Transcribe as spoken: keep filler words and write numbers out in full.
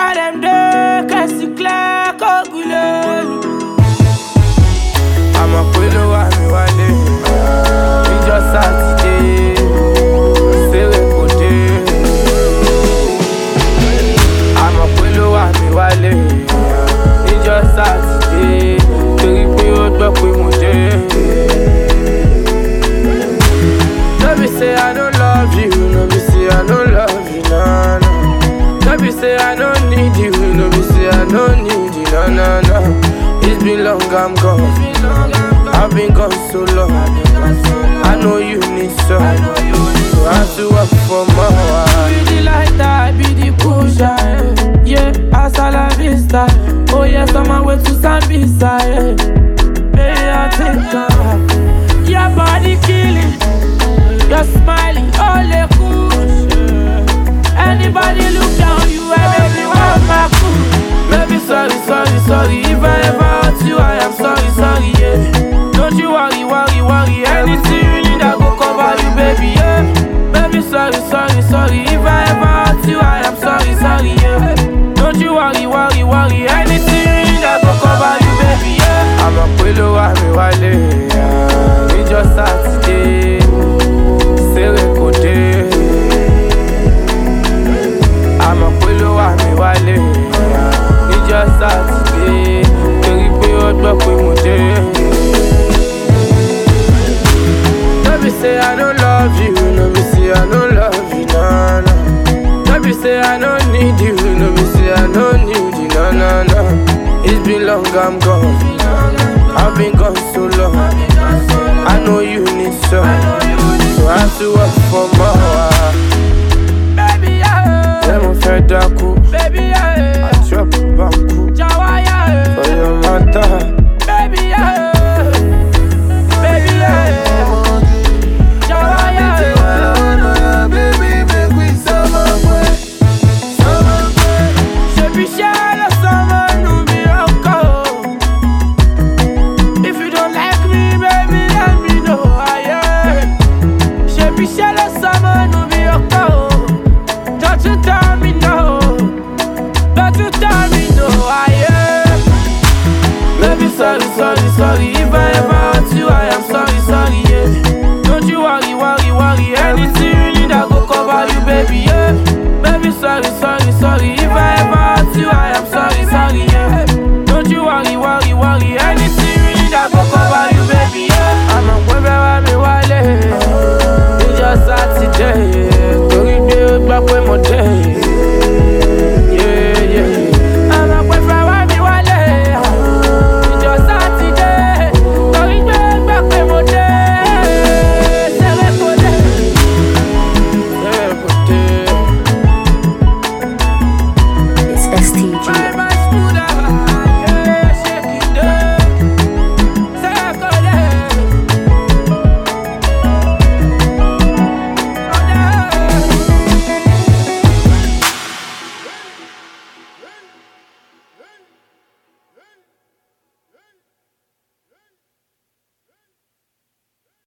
where them dey, cause you clear, coagulate. I'm a pillow, I'm a wale. We just Saturday, say we go day. I'm a pillow, I'm a wale. We just Saturday, torí pé ó gbọ́ pé mo dé. No be say I don't love you, no be say I don't love you, no, no. No be say I don't need you, no be say I don't need you, no, no, no. It's been long, I'm gone. I've been gone so long. I know you need some, so I have to work for more. Be the light, I be the pusher. Yeah, hasta la vista. Oh yes, I'm on my way to Sambisa. Hey, I think uh, your body killing, you're smiling, all the cool. Anybody look down you, and everyone my cool. Baby, sorry, sorry, sorry. If I ever hurt you, I am sorry, sorry, yeah. Don't you worry, worry, worry. Anything you need, I go cover you, baby, yeah. Baby, sorry, sorry, sorry. If I ever hurt you, I am sorry, sorry, yeah. Don't you worry, worry, worry. Anything you need, I go cover you, baby, yeah. I'm a pillow, I'm a wale. We just Saturday, say we go day. I'm a pillow, I'm a wale. Just Saturday, torí pé ó gbọ́ pé mo dé. No be say I don't love you, no be say I don't love you, no, no. No be say I don't need you, no be say I don't need you, no, no, no. It's been long, I'm gone. I've been gone so long. I know you need some, so I have to work for more. Baby, yeah. Let me fed dákú. Baby, yeah. I drop bamboo for your mother. Baby, yeah. Baby, yeah. Jawa, yeah. Baby, make we summer boy. Summer boy. Shebi share summer no miracle. If you don't like me, baby, let me know. Yeah. Shebi share summer no miracle. Don't you tell me no. Don't you tell me no, I am. Baby, sorry, sorry, sorry. If I ever hurt you, I am sorry, sorry, yeah. Don't you worry, worry, worry. Anything you need, I go cover you, baby, yeah. Baby, sorry, sorry.